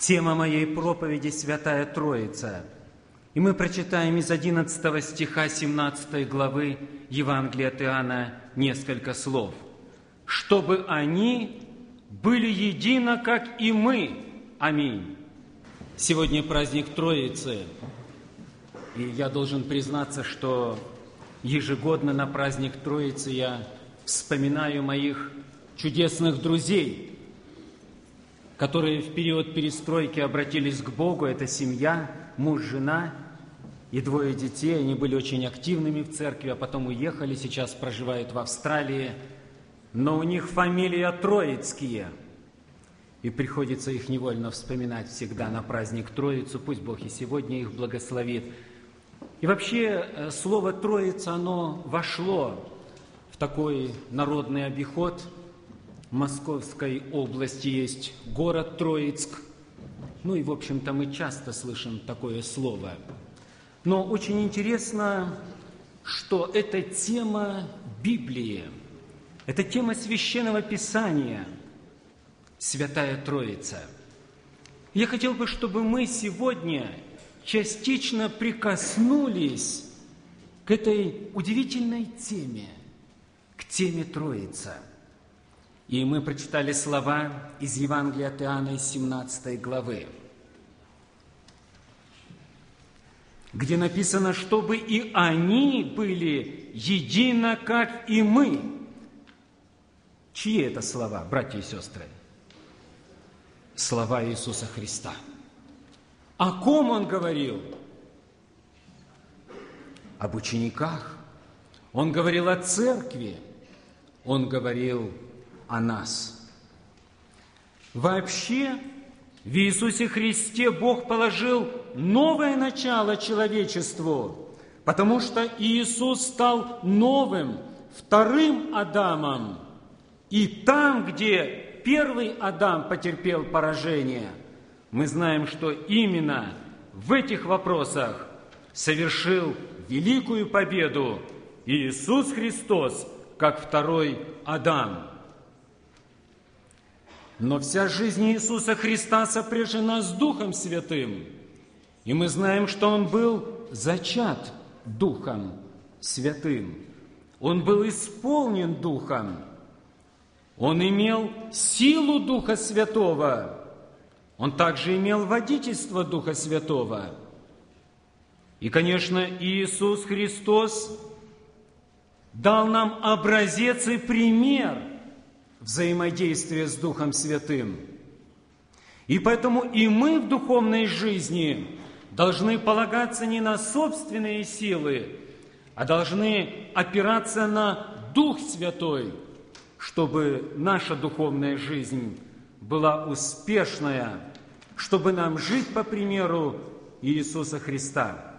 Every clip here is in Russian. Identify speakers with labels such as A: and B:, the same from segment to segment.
A: Тема моей проповеди «Святая Троица». И мы прочитаем из 11 стиха 17 главы Евангелия от Иоанна несколько слов. «Чтобы они были едино, как и мы. Аминь». Сегодня праздник Троицы. И я должен признаться, что ежегодно на праздник Троицы я вспоминаю моих чудесных друзей, которые в период перестройки обратились к Богу. Это семья, муж, жена и 2 детей. Они были очень активными в церкви, а потом уехали, сейчас проживают в Австралии. Но у них фамилия Троицкие. И приходится их невольно вспоминать всегда на праздник Троицу. Пусть Бог и сегодня их благословит. И вообще слово «Троица», оно вошло в такой народный обиход. В Московской области есть город Троицк. Ну и, в общем-то, мы часто слышим такое слово. Но очень интересно, что это тема Библии, это тема Священного Писания, Святая Троица. Я хотел бы, чтобы мы сегодня частично прикоснулись к этой удивительной теме, к теме Троица. И мы прочитали слова из Евангелия от Иоанна, из 17 главы, где написано, чтобы и они были едино, как и мы. Чьи это слова, братья и сестры? Слова Иисуса Христа. О ком Он говорил? Об учениках. Он говорил о церкви. Он говорил о нас. Вообще, в Иисусе Христе Бог положил новое начало человечеству, потому что Иисус стал новым, вторым Адамом. И там, где первый Адам потерпел поражение, мы знаем, что именно в этих вопросах совершил великую победу Иисус Христос, как второй Адам. Но вся жизнь Иисуса Христа сопряжена с Духом Святым. И мы знаем, что Он был зачат Духом Святым. Он был исполнен Духом. Он имел силу Духа Святого. Он также имел водительство Духа Святого. И, конечно, Иисус Христос дал нам образец и пример взаимодействия с Духом Святым. И поэтому и мы в духовной жизни должны полагаться не на собственные силы, а должны опираться на Дух Святой, чтобы наша духовная жизнь была успешная, чтобы нам жить по примеру Иисуса Христа.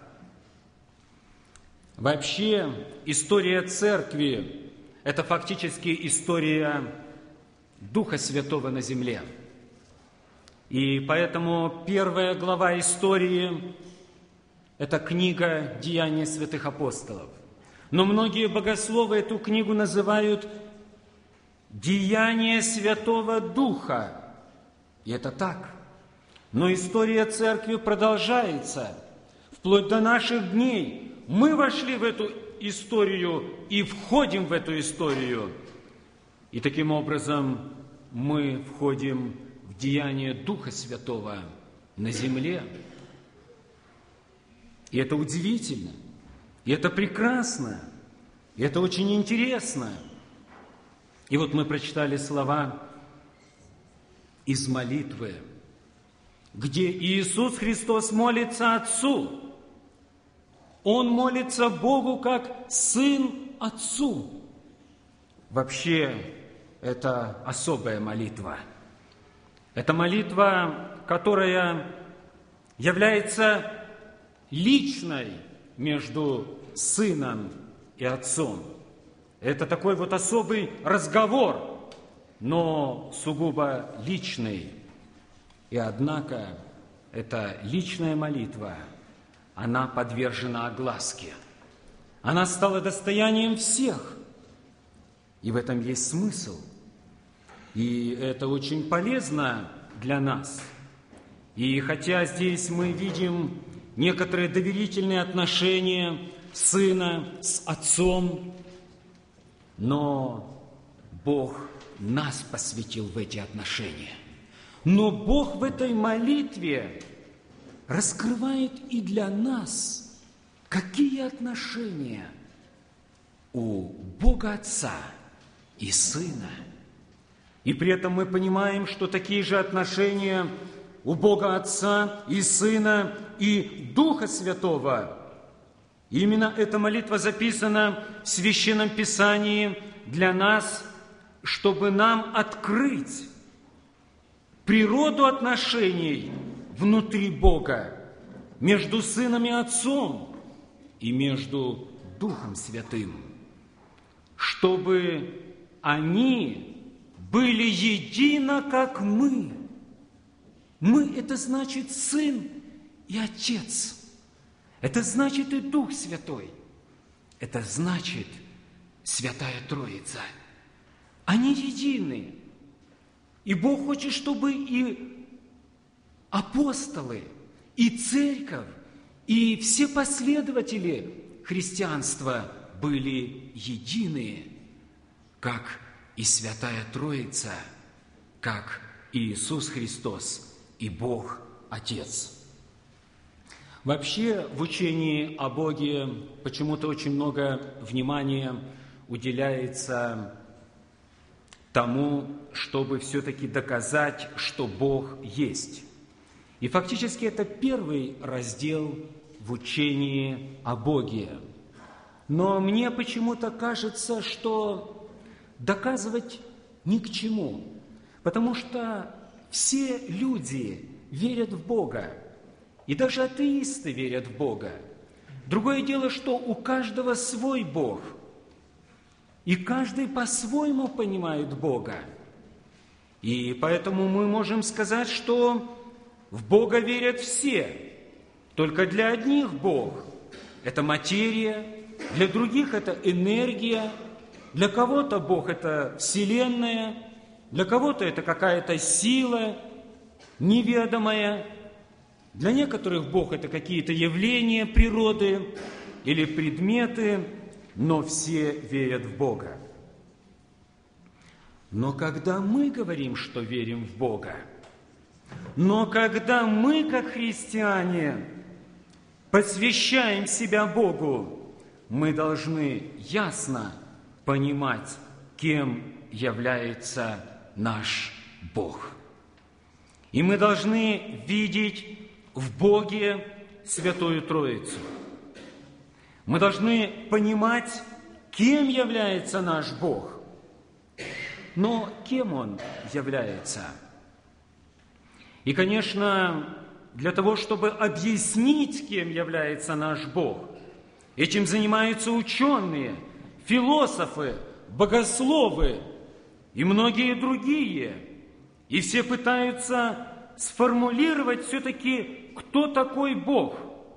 A: Вообще, история Церкви – это фактически история Духа Святого на земле. И поэтому первая глава истории – это книга «Деяния святых апостолов». Но многие богословы эту книгу называют «Деяния Святого Духа». И это так. Но история Церкви продолжается. Вплоть до наших дней мы вошли в эту историю и входим в эту историю. И таким образом мы входим в деяние Духа Святого на земле. И это удивительно, и это прекрасно, и это очень интересно. И вот мы прочитали слова из молитвы, где Иисус Христос молится Отцу. Он молится Богу как Сын Отцу. Вообще, это особая молитва. Это молитва, которая является личной между Сыном и Отцом. Это такой вот особый разговор, но сугубо личный. И однако эта личная молитва, она подвержена огласке. Она стала достоянием всех. И в этом есть смысл. И это очень полезно для нас. И хотя здесь мы видим некоторые доверительные отношения Сына с Отцом, но Бог нас посвятил в эти отношения. Но Бог в этой молитве раскрывает и для нас, какие отношения у Бога Отца и Сына. И при этом мы понимаем, что такие же отношения у Бога Отца и Сына и Духа Святого. Именно эта молитва записана в Священном Писании для нас, чтобы нам открыть природу отношений внутри Бога, между Сыном и Отцом и между Духом Святым, чтобы они были едино, как мы. Мы – это значит Сын и Отец. Это значит и Дух Святой. Это значит Святая Троица. Они едины. И Бог хочет, чтобы и апостолы, и церковь, и все последователи христианства были едины, как и Святая Троица, как и Иисус Христос и Бог Отец. Вообще в учении о Боге почему-то очень много внимания уделяется тому, чтобы все-таки доказать, что Бог есть. И фактически это первый раздел в учении о Боге. Но мне почему-то кажется, что доказывать ни к чему, потому что все люди верят в Бога, и даже атеисты верят в Бога. Другое дело, что у каждого свой Бог, и каждый по-своему понимает Бога. И поэтому мы можем сказать, что в Бога верят все. Только для одних Бог – это материя, для других – это энергия, для кого-то Бог – это Вселенная, для кого-то это какая-то сила неведомая, для некоторых Бог – это какие-то явления природы или предметы, но все верят в Бога. Но когда мы говорим, что верим в Бога, но когда мы, как христиане, посвящаем себя Богу, мы должны ясно понимать, кем является наш Бог. И мы должны видеть в Боге Святую Троицу. Мы должны понимать, кем является наш Бог. Но кем Он является? И, конечно, для того, чтобы объяснить, кем является наш Бог, этим занимаются ученые, философы, богословы и многие другие. И все пытаются сформулировать все-таки, кто такой Бог.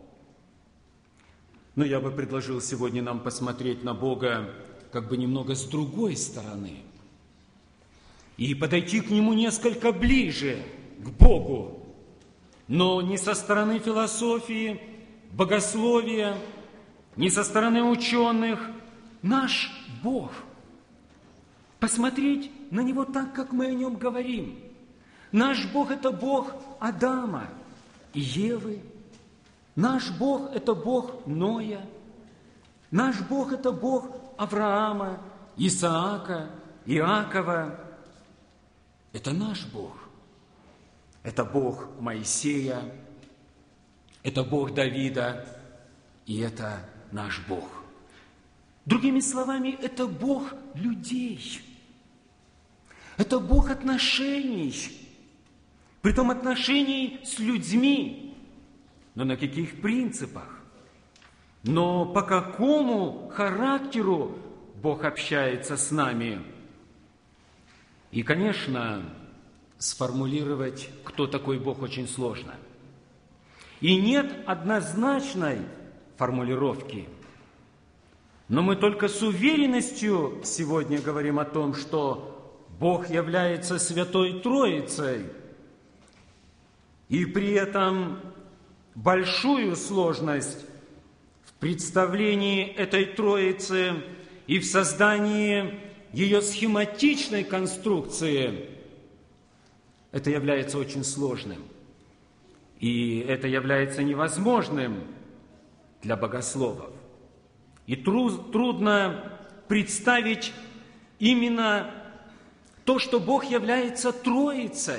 A: Но я бы предложил сегодня нам посмотреть на Бога как бы немного с другой стороны и подойти к Нему несколько ближе, к Богу, но не со стороны философии, богословия, не со стороны ученых. Наш Бог. Посмотреть на Него так, как мы о Нем говорим. Наш Бог – это Бог Адама и Евы. Наш Бог – это Бог Ноя. Наш Бог – это Бог Авраама, Исаака, Иакова. Это наш Бог. Это Бог Моисея, это Бог Давида, и это наш Бог. Другими словами, это Бог людей. Это Бог отношений. Притом отношений с людьми. Но на каких принципах? Но по какому характеру Бог общается с нами? И, конечно, сформулировать, кто такой Бог, очень сложно. И нет однозначной формулировки. Но мы только с уверенностью сегодня говорим о том, что Бог является Святой Троицей. И при этом большую сложность в представлении этой Троицы и в создании ее схематичной конструкции, это является очень сложным. И это является невозможным для богословов. И трудно представить именно то, что Бог является Троицей.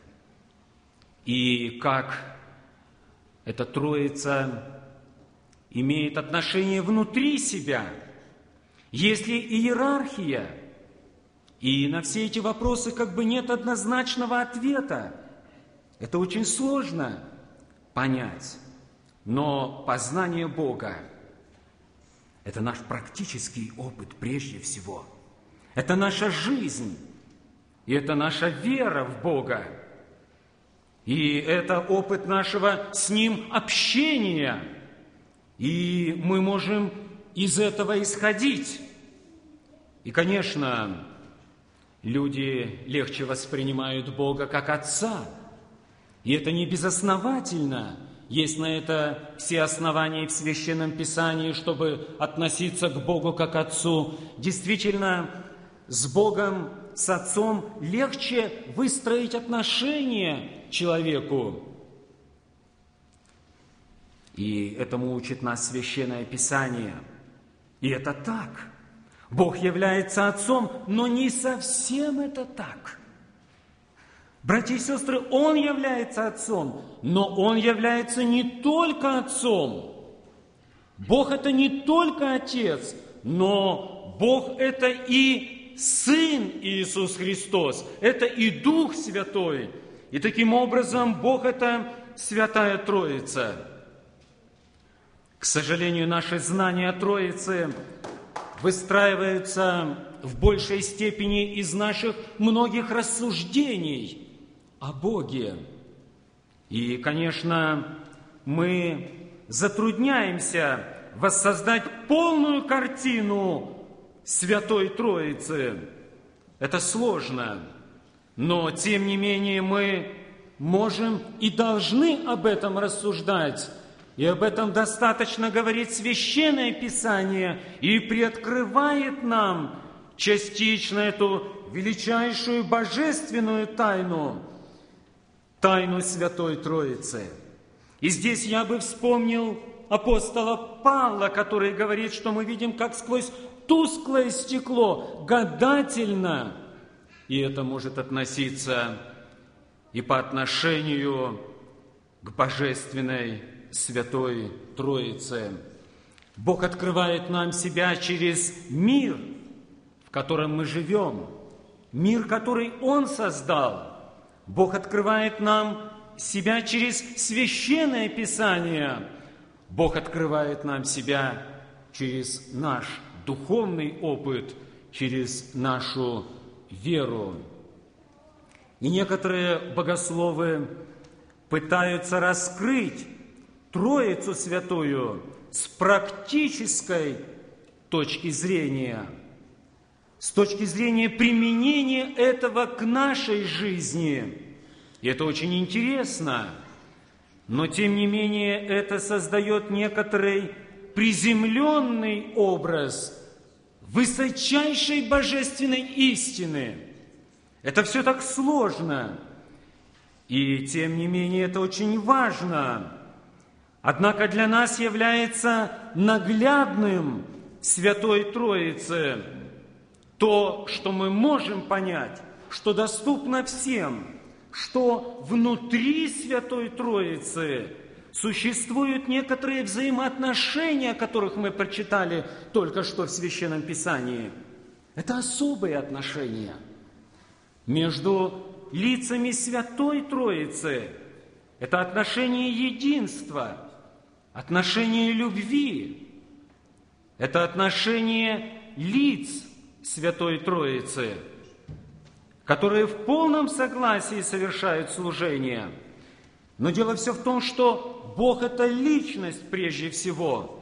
A: И как эта Троица имеет отношение внутри себя, есть ли иерархия. И на все эти вопросы как бы нет однозначного ответа. Это очень сложно понять. Но познание Бога – это наш практический опыт прежде всего. Это наша жизнь, и это наша вера в Бога. И это опыт нашего с Ним общения. И мы можем из этого исходить. И, конечно, люди легче воспринимают Бога как Отца. И это не безосновательно. Есть на это все основания в Священном Писании, чтобы относиться к Богу как Отцу. Действительно, с Богом, с Отцом легче выстроить отношения человеку. И этому учит нас Священное Писание. И это так. Бог является Отцом, но не совсем это так. Братья и сестры, Он является Отцом, но Он является не только Отцом. Бог – это не только Отец, но Бог – это и Сын Иисус Христос, это и Дух Святой. И таким образом Бог – это Святая Троица. К сожалению, наши знания о Троице выстраиваются в большей степени из наших многих рассуждений о Боге. И, конечно, мы затрудняемся воссоздать полную картину Святой Троицы. Это сложно, но, тем не менее, мы можем и должны об этом рассуждать. И об этом достаточно говорит Священное Писание и приоткрывает нам частично эту величайшую божественную тайну, тайну Святой Троицы. И здесь я бы вспомнил апостола Павла, который говорит, что мы видим как сквозь тусклое стекло, гадательно. И это может относиться и по отношению к божественной Святой Троице. Бог открывает нам себя через мир, в котором мы живем, мир, который Он создал. Бог открывает нам себя через Священное Писание. Бог открывает нам себя через наш духовный опыт, через нашу веру. И некоторые богословы пытаются раскрыть Троицу Святую с практической точки зрения, с точки зрения применения этого к нашей жизни. И это очень интересно, но тем не менее это создает некоторый приземленный образ высочайшей божественной истины. Это все так сложно, и тем не менее это очень важно. Однако для нас является наглядным Святой Троицы то, что мы можем понять, что доступно всем, что внутри Святой Троицы существуют некоторые взаимоотношения, о которых мы прочитали только что в Священном Писании. Это особые отношения между лицами Святой Троицы. Это отношение единства, отношение любви. Это отношение лиц Святой Троицы, которые в полном согласии совершают служение. Но дело все в том, что Бог – это личность прежде всего.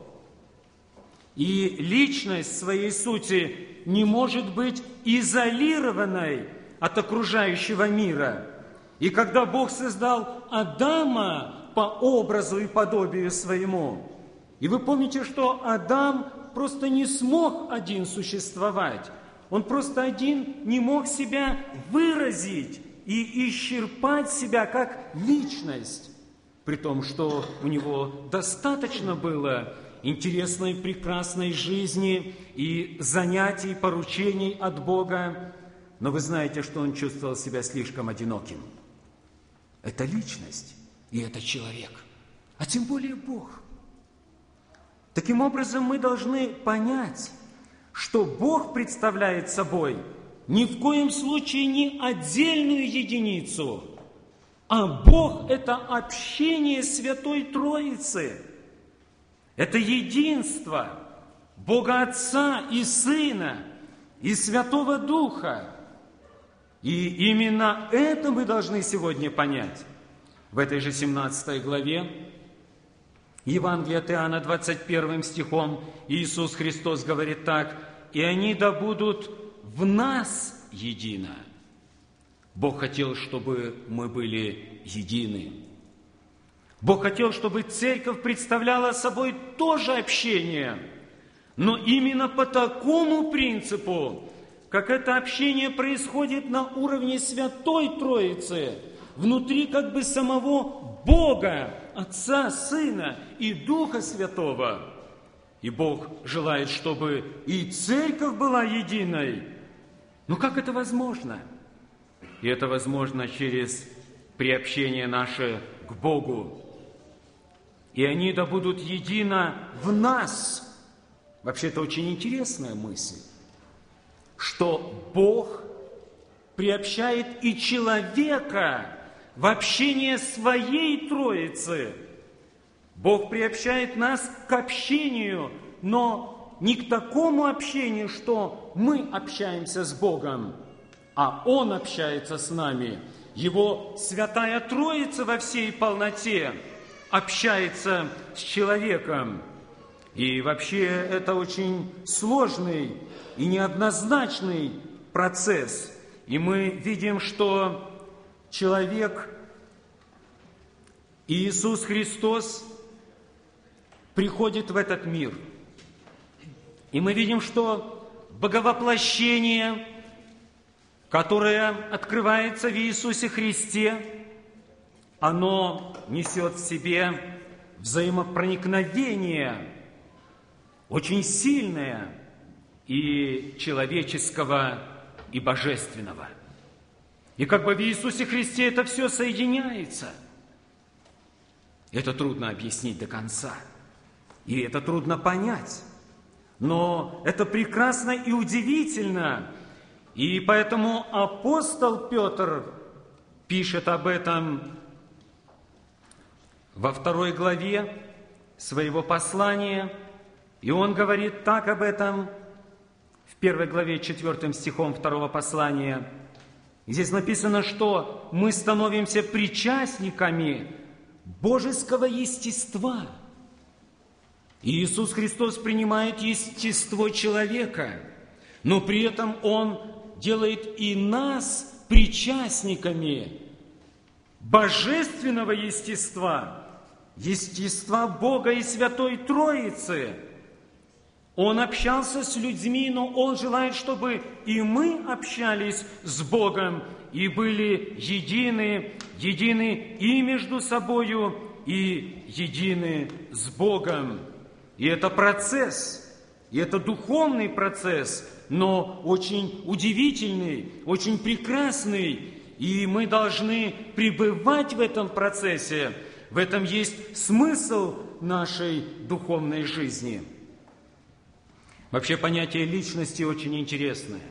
A: И личность в своей сути не может быть изолированной от окружающего мира. И когда Бог создал Адама по образу и подобию своему, и вы помните, что Адам просто не смог один существовать, он просто один не мог себя выразить и исчерпать себя как личность, при том, что у него достаточно было интересной, прекрасной жизни и занятий, поручений от Бога, но вы знаете, что он чувствовал себя слишком одиноким. Это личность, и это человек, а тем более Бог. Таким образом, мы должны понять, что Бог представляет собой ни в коем случае не отдельную единицу, а Бог – это общение Святой Троицы. Это единство Бога Отца и Сына и Святого Духа. И именно это мы должны сегодня понять. В этой же 17 главе Евангелия от Иоанна 21 стихом Иисус Христос говорит так: «И они да будут в нас едино». Бог хотел, чтобы мы были едины. Бог хотел, чтобы церковь представляла собой тоже общение, но именно по такому принципу, как это общение происходит на уровне Святой Троицы, внутри как бы самого Бога, Отца, Сына и Духа Святого. И Бог желает, чтобы и церковь была единой. Но как это возможно? И это возможно через приобщение наше к Богу. И они да будут едино в нас. Вообще, это очень интересная мысль, что Бог приобщает и человека в общение своей Троицы. Бог приобщает нас к общению, но не к такому общению, что мы общаемся с Богом, а Он общается с нами. Его Святая Троица во всей полноте общается с человеком. И вообще это очень сложный и неоднозначный процесс. И мы видим, что человек, Иисус Христос, приходит в этот мир. И мы видим, что боговоплощение, которое открывается в Иисусе Христе, оно несет в себе взаимопроникновение очень сильное и человеческого, и божественного. И как бы в Иисусе Христе это все соединяется. Это трудно объяснить до конца. И это трудно понять. Но это прекрасно и удивительно. И поэтому апостол Петр пишет об этом во 2 главе своего послания. И он говорит так об этом в 1 главе 4 стихом 2 послания. Здесь написано, что мы становимся причастниками божеского естества. И Иисус Христос принимает естество человека, но при этом Он делает и нас причастниками божественного естества, естества Бога и Святой Троицы. Он общался с людьми, но Он желает, чтобы и мы общались с Богом и были едины и между собою, и едины с Богом. И это процесс, и это духовный процесс, но очень удивительный, очень прекрасный. И мы должны пребывать в этом процессе. В этом есть смысл нашей духовной жизни. Вообще понятие личности очень интересное.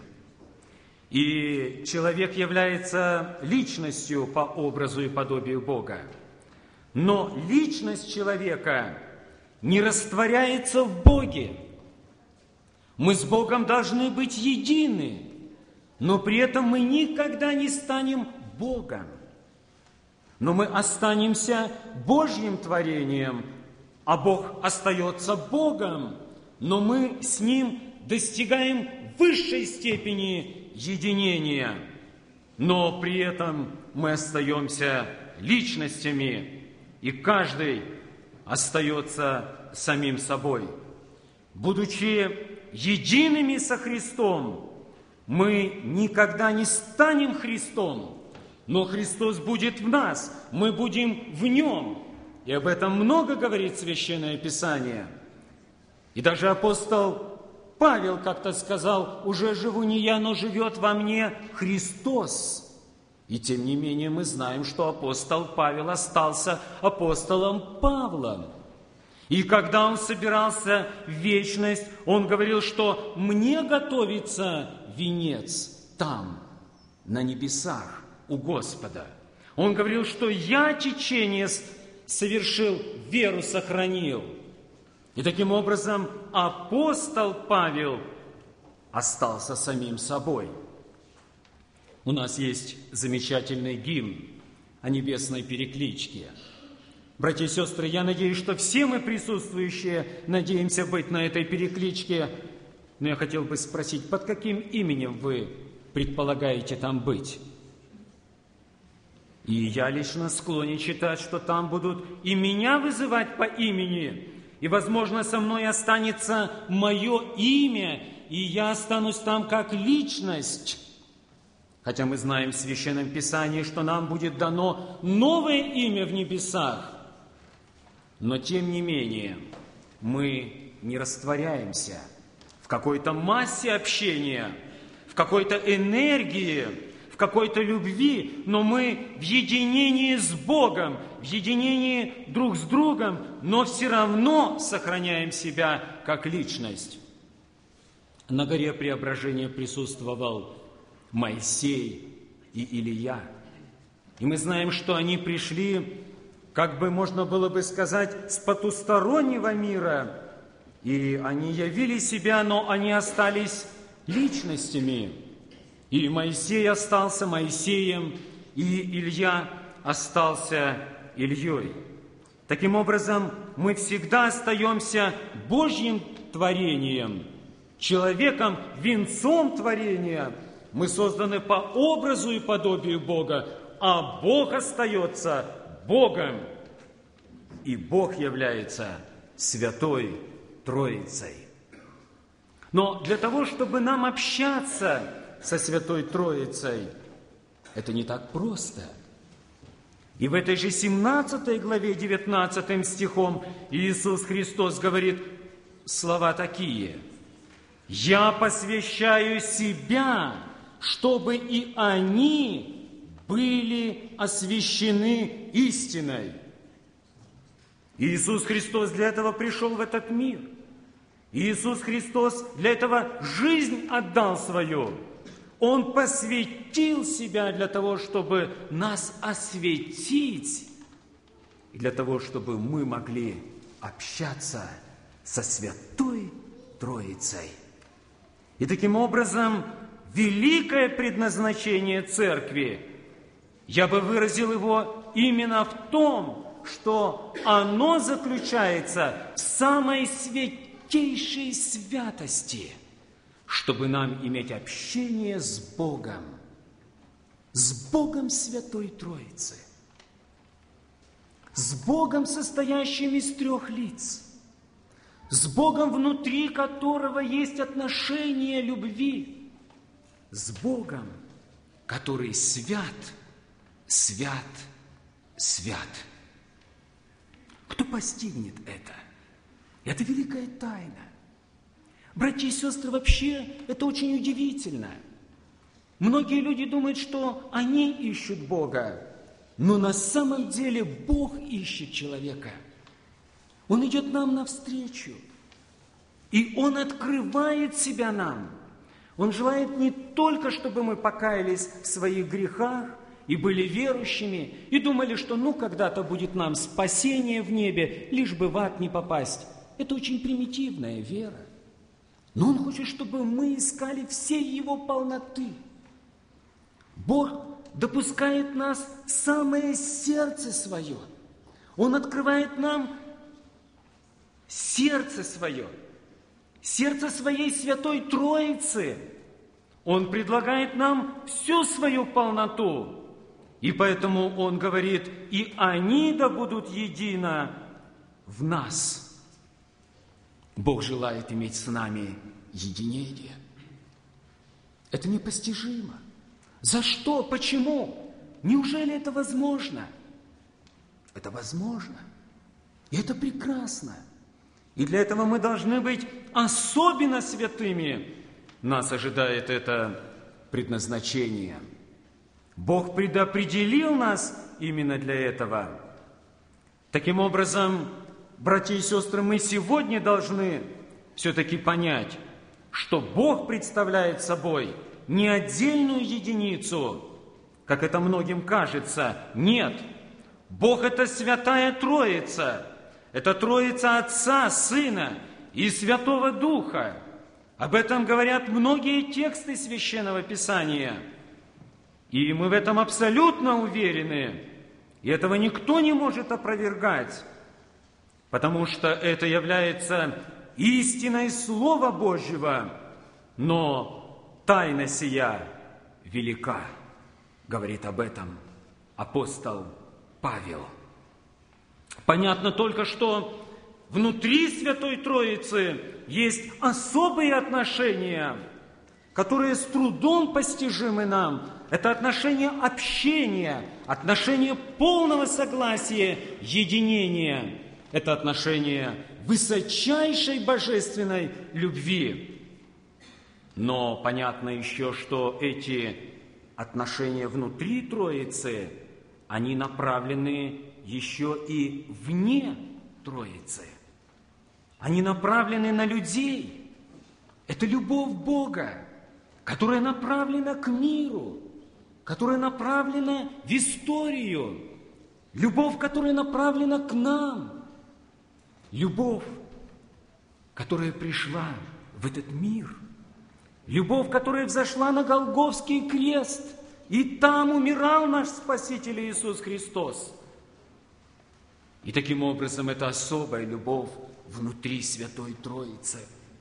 A: И человек является личностью по образу и подобию Бога. Но личность человека не растворяется в Боге. Мы с Богом должны быть едины, но при этом мы никогда не станем Богом. Но мы останемся Божьим творением, а Бог остается Богом, но мы с Ним достигаем высшей степени единения. Но при этом мы остаемся личностями, и каждый остается самим собой. Будучи едиными со Христом, мы никогда не станем Христом, но Христос будет в нас, мы будем в Нем. И об этом много говорит Священное Писание. И даже апостол Павел как-то сказал: «Уже живу не я, но живет во мне Христос». И тем не менее мы знаем, что апостол Павел остался апостолом Павлом. И когда он собирался в вечность, он говорил, что «мне готовится венец там, на небесах, у Господа». Он говорил, что «я течение совершил, веру сохранил». И таким образом апостол Павел остался самим собой. У нас есть замечательный гимн о небесной перекличке. Братья и сестры, я надеюсь, что все мы присутствующие надеемся быть на этой перекличке. Но я хотел бы спросить, под каким именем вы предполагаете там быть? И я лично склонен считать, что там будут и меня вызывать по имени, и, возможно, со мной останется мое имя, и я останусь там как личность. Хотя мы знаем в Священном Писании, что нам будет дано новое имя в небесах. Но, тем не менее, мы не растворяемся в какой-то массе общения, в какой-то энергии, в какой-то любви, но мы в единении с Богом, в единении друг с другом, но все равно сохраняем себя как личность. На горе Преображения присутствовал Моисей и Илия. И мы знаем, что они пришли, как бы можно было бы сказать, с потустороннего мира. И они явили себя, но они остались личностями. И Моисей остался Моисеем, и Илья остался Ильей. Таким образом, мы всегда остаемся Божьим творением, человеком, венцом творения. Мы созданы по образу и подобию Бога, а Бог остается Богом. И Бог является Святой Троицей. Но для того, чтобы нам общаться со Святой Троицей, это не так просто. И в этой же 17 главе, 19 стихом, Иисус Христос говорит слова такие: «Я посвящаю себя, чтобы и они были освящены истиной». Иисус Христос для этого пришел в этот мир. Иисус Христос для этого жизнь отдал свою. Он посвятил себя для того, чтобы нас осветить, и для того, чтобы мы могли общаться со Святой Троицей. И таким образом, великое предназначение Церкви, я бы выразил его именно в том, что оно заключается в самой святейшей святости, чтобы нам иметь общение с Богом Святой Троицы, с Богом, состоящим из трех лиц, с Богом, внутри которого есть отношение любви, с Богом, который свят, свят, свят. Кто постигнет это? Это великая тайна. Братья и сестры, вообще это очень удивительно. Многие люди думают, что они ищут Бога, но на самом деле Бог ищет человека. Он идет нам навстречу, и Он открывает себя нам. Он желает не только, чтобы мы покаялись в своих грехах и были верующими, и думали, что когда-то будет нам спасение в небе, лишь бы в ад не попасть. Это очень примитивная вера. Но Он хочет, чтобы мы искали всей Его полноты. Бог допускает нас в самое сердце свое. Он открывает нам сердце свое, сердце своей Святой Троицы. Он предлагает нам всю свою полноту. И поэтому Он говорит, и они да будут едино в нас. Бог желает иметь с нами единение. Это непостижимо. За что? Почему? Неужели это возможно? Это возможно. И это прекрасно. И для этого мы должны быть особенно святыми. Нас ожидает это предназначение. Бог предопределил нас именно для этого. Таким образом, братья и сестры, мы сегодня должны все-таки понять, что Бог представляет собой не отдельную единицу, как это многим кажется. Нет, Бог – это Святая Троица. Это Троица Отца, Сына и Святого Духа. Об этом говорят многие тексты Священного Писания. И мы в этом абсолютно уверены. И этого никто не может опровергать, потому что это является истиной Слова Божьего. Но тайна сия велика, говорит об этом апостол Павел. Понятно только, что внутри Святой Троицы есть особые отношения, которые с трудом постижимы нам. Это отношения общения, отношения полного согласия, единения. Это отношения высочайшей божественной любви. Но понятно еще, что эти отношения внутри Троицы, они направлены еще и вне Троицы. Они направлены на людей. Это любовь Бога, которая направлена к миру, которая направлена в историю. Любовь, которая направлена к нам. Любовь, которая пришла в этот мир. Любовь, которая взошла на Голгофский крест. И там умирал наш Спаситель Иисус Христос. И таким образом это особая любовь внутри Святой Троицы.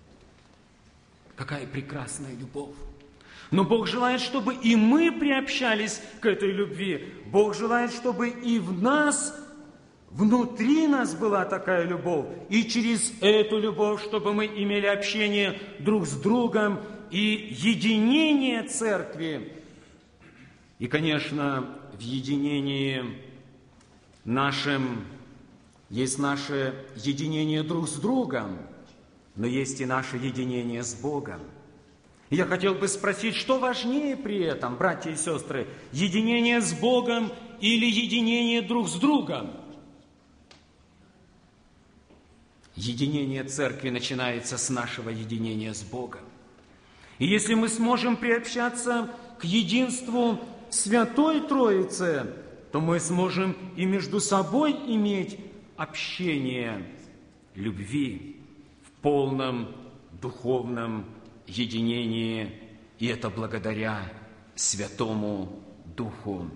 A: Какая прекрасная любовь! Но Бог желает, чтобы и мы приобщались к этой любви. Бог желает, чтобы и в нас, внутри нас была такая любовь. И через эту любовь, чтобы мы имели общение друг с другом и единение церкви. И, конечно, в единении нашем есть наше единение друг с другом, но есть и наше единение с Богом. И я хотел бы спросить, что важнее при этом, братья и сестры, единение с Богом или единение друг с другом? Единение церкви начинается с нашего единения с Богом. И если мы сможем приобщаться к единству Святой Троицы, то мы сможем и между собой иметь общение любви в полном духовном единении, и это благодаря Святому Духу.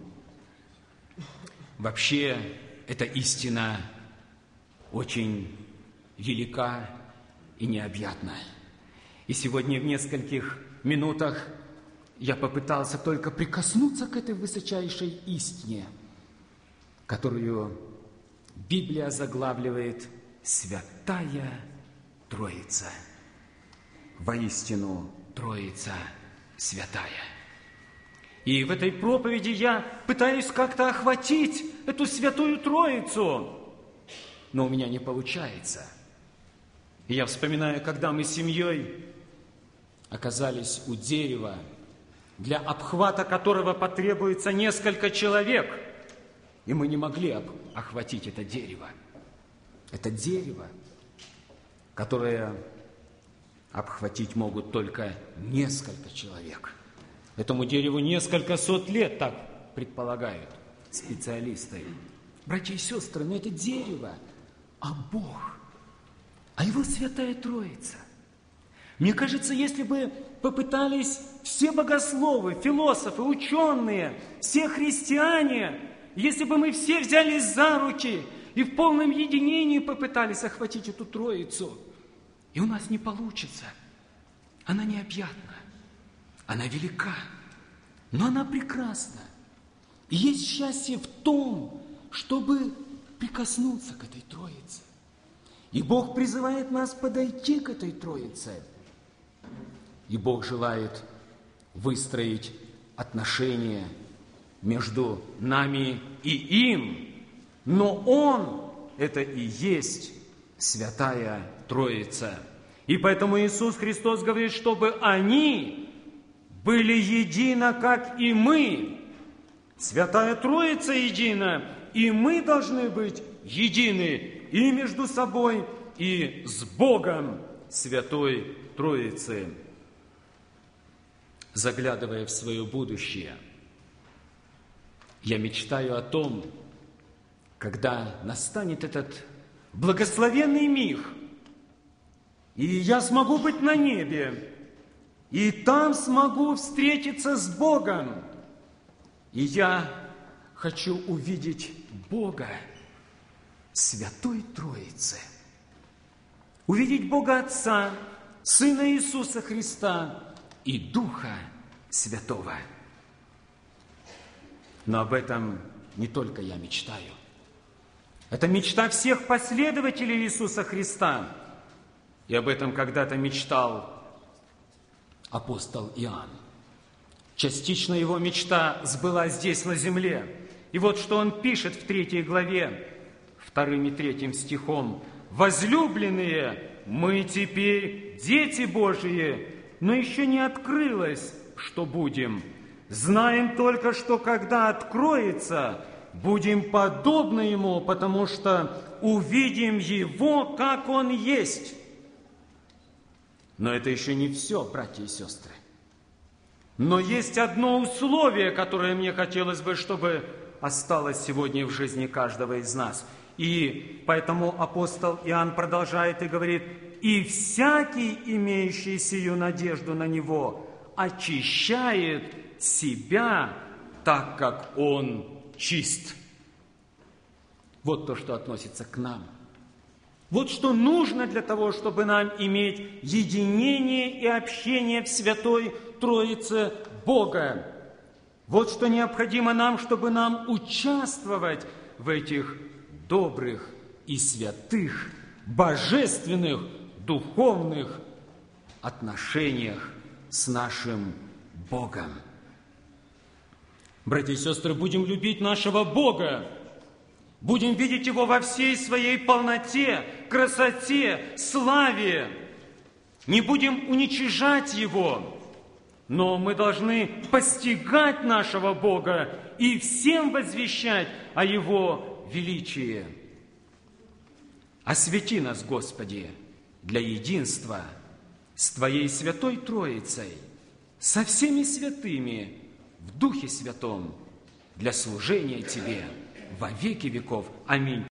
A: Вообще, эта истина очень велика и необъятна. И сегодня в нескольких минутах я попытался только прикоснуться к этой высочайшей истине, которую Библия заглавливает «Святая Троица». Воистину, Троица святая. И в этой проповеди я пытаюсь как-то охватить эту Святую Троицу, но у меня не получается. И я вспоминаю, когда мы с семьей оказались у дерева, для обхвата которого потребуется несколько человек, и мы не могли охватить это дерево. Это дерево, которое обхватить могут только несколько человек. Этому дереву несколько сот лет, так предполагают специалисты. Братья и сестры, но это дерево, а Бог, а Его Святая Троица. Мне кажется, если бы попытались все богословы, философы, ученые, все христиане, если бы мы все взялись за руки и в полном единении попытались охватить эту Троицу, и у нас не получится. Она необъятна, она велика, но она прекрасна. И есть счастье в том, чтобы прикоснуться к этой Троице. И Бог призывает нас подойти к этой Троице. И Бог желает выстроить отношения между нами и им. Но Он – это и есть Святая Троица. И поэтому Иисус Христос говорит, чтобы они были едино, как и мы. Святая Троица едина, и мы должны быть едины и между собой, и с Богом Святой Троицы. Заглядывая в свое будущее, я мечтаю о том, когда настанет этот благословенный миг, и я смогу быть на небе, и там смогу встретиться с Богом. И я хочу увидеть Бога, Святой Троицы. Увидеть Бога Отца, Сына Иисуса Христа и Духа Святого. Но об этом не только я мечтаю. Это мечта всех последователей Иисуса Христа. И об этом когда-то мечтал апостол Иоанн. Частично его мечта сбылась здесь, на земле. И вот что он пишет в 3 главе, 2 и 3 стихом. «Возлюбленные, мы теперь дети Божии, но еще не открылось, что будем. Знаем только, что когда откроется, будем подобны Ему, потому что увидим Его, как Он есть». Но это еще не все, братья и сестры. Но есть одно условие, которое мне хотелось бы, чтобы осталось сегодня в жизни каждого из нас. И поэтому апостол Иоанн продолжает и говорит: «И всякий, имеющий сию надежду на Него, очищает себя, так как Он чист». Вот то, что относится к нам. Вот что нужно для того, чтобы нам иметь единение и общение в Святой Троице Бога. Вот что необходимо нам, чтобы нам участвовать в этих добрых и святых, божественных, духовных отношениях с нашим Богом. Братья и сестры, будем любить нашего Бога. Будем видеть Его во всей своей полноте, красоте, славе. Не будем уничижать Его, но мы должны постигать нашего Бога и всем возвещать о Его величии. Освети нас, Господи, для единства с Твоей Святой Троицей, со всеми святыми в Духе Святом, для служения Тебе во веки веков. Аминь.